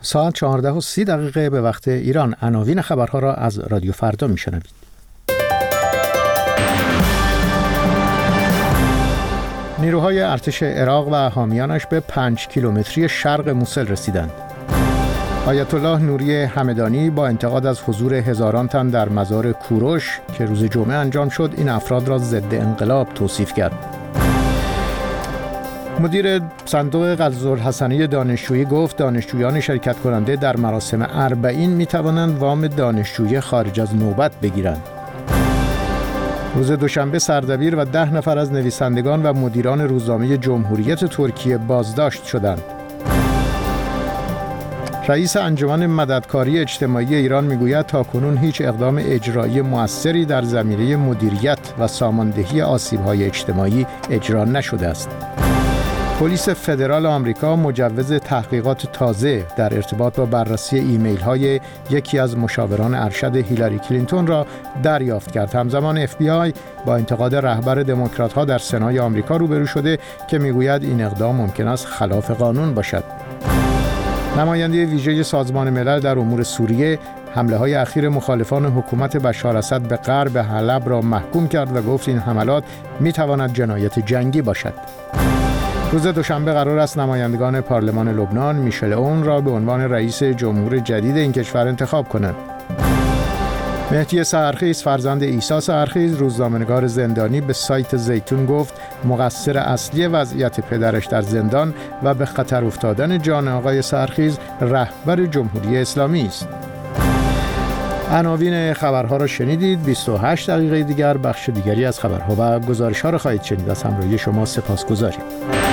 ساعت 14:30 به وقت ایران. عناوین خبرها را از رادیو فردا میشنوید. نیروهای ارتش عراق و حامیانش به 5 کیلومتری شرق موصل رسیدند. آیت الله نوری همدانی با انتقاد از حضور هزاران تن در مزار کوروش که روز جمعه انجام شد، این افراد را ضد انقلاب توصیف کرد. مدیر صندوق قرض‌الحسنه دانشجویی گفت دانشجویان شرکت کننده در مراسم 40 می توانند وام دانشجویی خارج از نوبت بگیرند. روز دوشنبه سردبیر و 10 نفر از نویسندگان و مدیران روزنامه جمهوریت ترکیه بازداشت شدند. رئیس انجمن مددکاری اجتماعی ایران میگوید تاکنون هیچ اقدام اجرایی مؤثری در زمینه مدیریت و ساماندهی آسیب‌های اجتماعی اجرا نشده است. پلیس فدرال آمریکا مجوز تحقیقات تازه در ارتباط با بررسی ایمیل‌های یکی از مشاوران ارشد هیلاری کلینتون را دریافت کرد. همزمان FBI با انتقاد رهبر دموکرات‌ها در سنای آمریکا روبرو شده که میگوید این اقدام ممکن است خلاف قانون باشد. نماینده ویژه سازمان ملل در امور سوریه حمله‌های اخیر مخالفان حکومت بشار اسد به غرب حلب را محکوم کرد و گفت این حملات می‌تواند جنایت جنگی باشد. روز دوشنبه قرار است نمایندگان پارلمان لبنان میشل اون را به عنوان رئیس جمهور جدید این کشور انتخاب کنند. مهدی سحرخیز فرزند عیسی سحرخیز، روزنامه‌نگار زندانی، به سایت زیتون گفت مقصر اصلی وضعیت پدرش در زندان و به خطر افتادن جان آقای سحرخیز رهبر جمهوری اسلامی است. عناوین خبرها را شنیدید. 28 دقیقه دیگر بخش دیگری از خبرها و گزارش‌ها را خواهید شنید. از همراهی شما سپاسگزاریم.